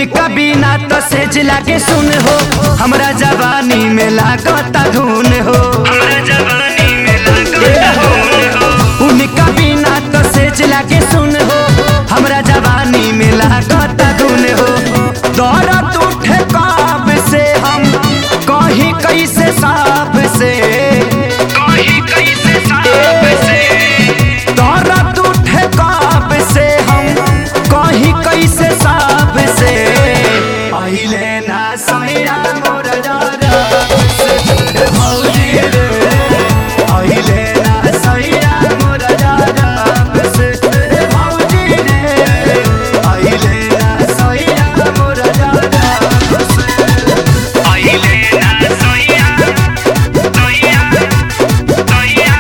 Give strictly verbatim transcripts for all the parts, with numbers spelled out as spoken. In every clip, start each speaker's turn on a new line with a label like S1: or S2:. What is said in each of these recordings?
S1: उनका बिना तो सेज लागे सुन हो, हमरा जवानी में लागता धुन हो, हमरा जवानी में लागता धुन हो। उनका बिना तो सेज लागे सुन हो, हमरा जवानी में लागता धुन हो। दौड़त उठे काब से हम कहीं कैसे साफ से, कहीं कैसे साफ से। दौड़त उठे काब से हम कहीं कैसे साफ से। पहिले ना सैया मोर जारब से भौजी रे, पहिले ना सैया मोर जारब से भौजी रे, पहिले ना सैया मोर जारब से, पहिले ना सैया सैया सैया।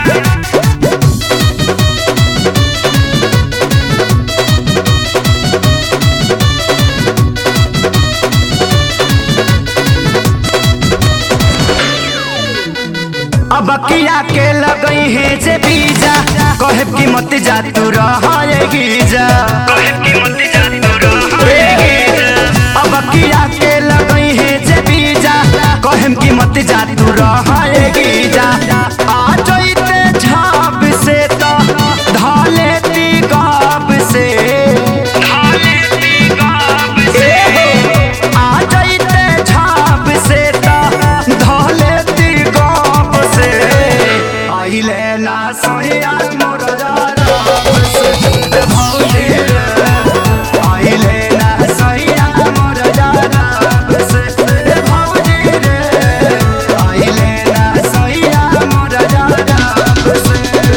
S1: अब किया के लगई है जे बीजा, कहे की मत जा तू रहेगी जा, कहे की मत जा तू रहेगी जा। अब किया के लगई है जे बीजा, कहे की मत जा तू रहेगी जा। आ जइते झाप से तो ढाले ती गाप से, ढाले ती गाप से। आ जइते झाप से तो ढाले ती गाप से। पहिले ना सैया मोर जारब से भौजी रे, पहिले ना सैया मोर जारब से भौजी रे, पहिले ना सैया मोर जारब से।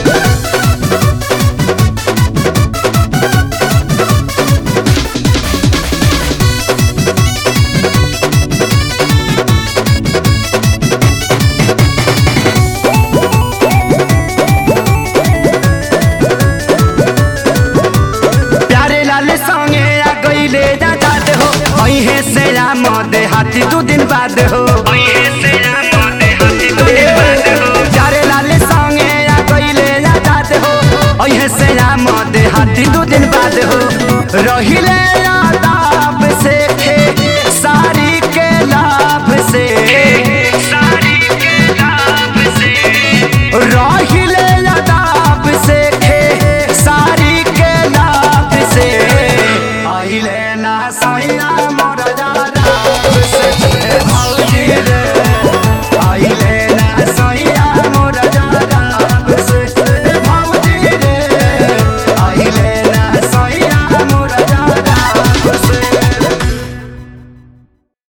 S1: प्यारे लाल संगे आ गईले जात हो, अहे से राम दे हाथी दू दिन बाद हो, अहे से राम दे हाथी दू दिन बाद हो। प्यारे लाल संगे आ गईले जात हो, अहे से राम दे हाथी दू दिन बाद हो। रहिले